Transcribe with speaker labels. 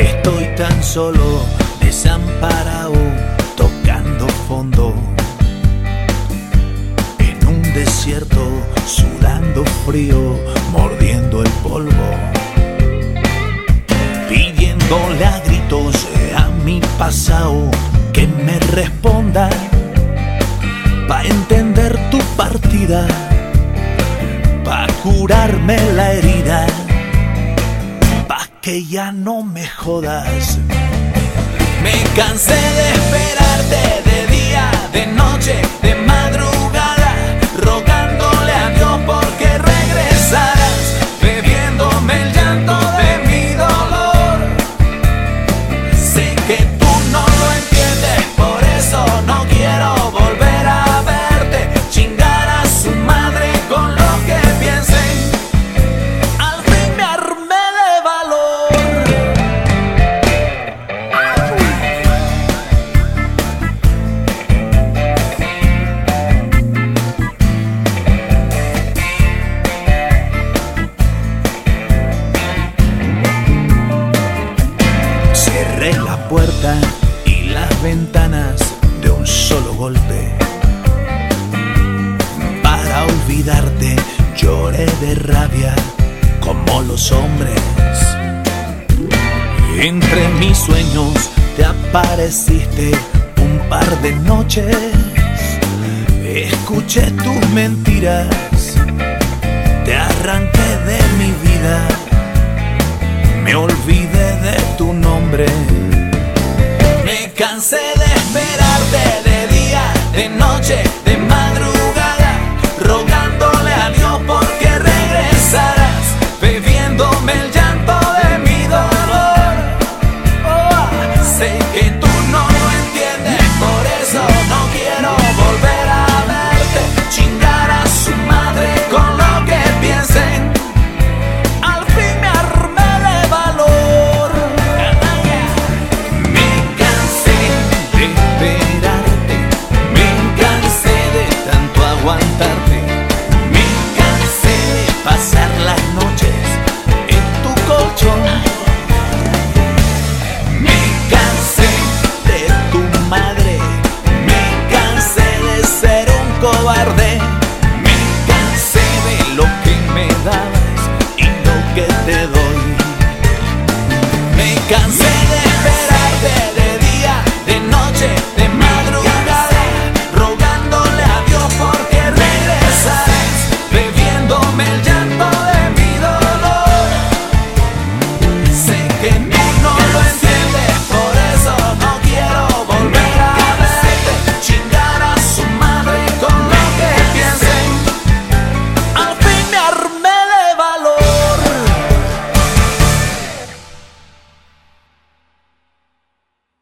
Speaker 1: Estoy tan solo, desamparado, tocando fondo, en un desierto, sudando frío, mordiendo el polvo, pidiéndole a gritos a mi pasado que me responda, pa' entender tu partida, pa' curarme la herida, pa' que ya no me jodas. Me cansé de esperarte de día, de noche, de madrugada, rogándole a Dios porque regresaras, bebiéndome el llanto de mi dolor. Sé que tú no lo entiendes, por eso no quiero volver a verte, chingar a su madre con lo que piensen. Al fin me armé de valor. Cerré la puerta y las ventanas de un solo golpe. Para olvidarte lloré de rabia como los hombres. Entre mis sueños te apareciste un par de noches. Escuché tus mentiras, te arranqué de mi vida, me olvidé de tu nombre. Me cansé de esperarte de día, de noche, de madrugada, rogándole a Dios porque regresaras, bebiéndome el llanto de mi dolor. Oh, sé que tú no lo entiendes, por eso no quiero volver a verte, chingar a su madre con lo que piensen. Al fin me armé de valor. Me cansé de esperarte, me cansé de tanto aguantarte, me cansé de pasar las noches en tu colchón, me cansé de tu madre, me cansé de ser un cobarde, me cansé de lo que me dabas y lo que te doy, me cansé